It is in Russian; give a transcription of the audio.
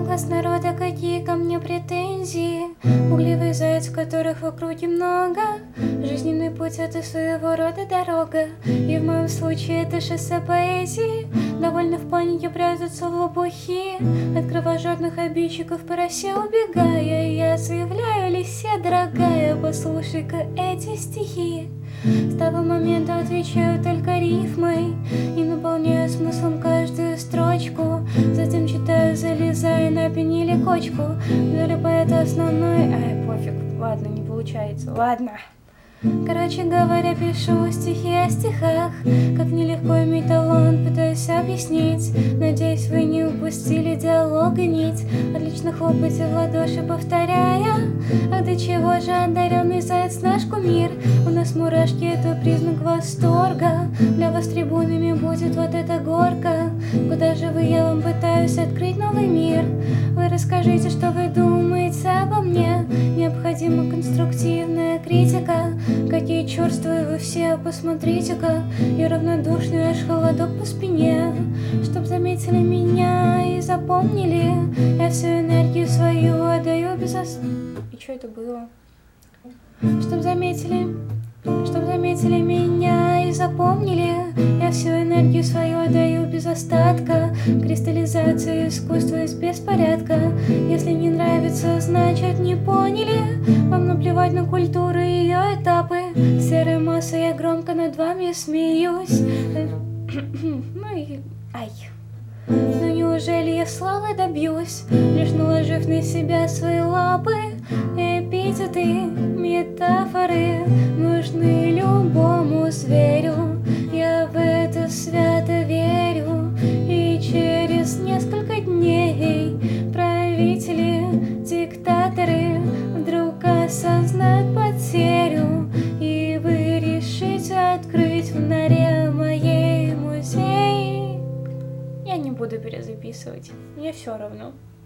глаз народа, какие ко мне претензии? Угливый заяц, которых в округе много. Жизненный путь — это своего рода дорога, и в моем случае это шоссе поэзии. Довольно в панике прячутся в лопухи от кровожадных обидчиков по росе убегая. Я заявляю, лисе, дорогая, послушай-ка эти стихи. С того момента отвечаю только рифмой и наполняю смыслом каждую строчку. Затем читаю, залезая на пень или кочку. Доля поэта основной... Ай, пофиг, ладно, не получается, ладно. Короче говоря, пишу стихи о стихах. Как нелегко иметь талант, пытаюсь объяснить. Надеюсь, вы не упустили диалога нить. Отлично хлопайте в ладоши, повторяя: а до чего же одаренный заяц наш кумир? У нас мурашки — это признак восторга. Для вас трибунами будет вот эта горка. Куда же вы? Я вам пытаюсь открыть новый мир. Вы расскажите, что вы думаете обо мне. Необходима конструктивная критика. Какие чёрствые вы все, посмотрите-ка. Я равнодушный, аж холодок по спине. Чтоб заметили меня и запомнили, я всю энергию свою отдаю без И что это было? Чтоб заметили меня и запомнили, я всю энергию свою отдаю без остатка. Кристаллизация искусства из беспорядка. Если не нравится, значит не поняли. Вам наплевать на культуру и ее этапы. Серая масса, я громко над вами смеюсь. Ну и... ай. Но неужели я славы добьюсь, лишь наложив на себя свои лапы? Эпитеты, метафоры нужны любому зверю. Я в это свято верю. И через несколько дней правители, диктаторы вдруг осознают потерю, и вы решите открыть в норе моей музей. Я не буду перезаписывать, мне все равно.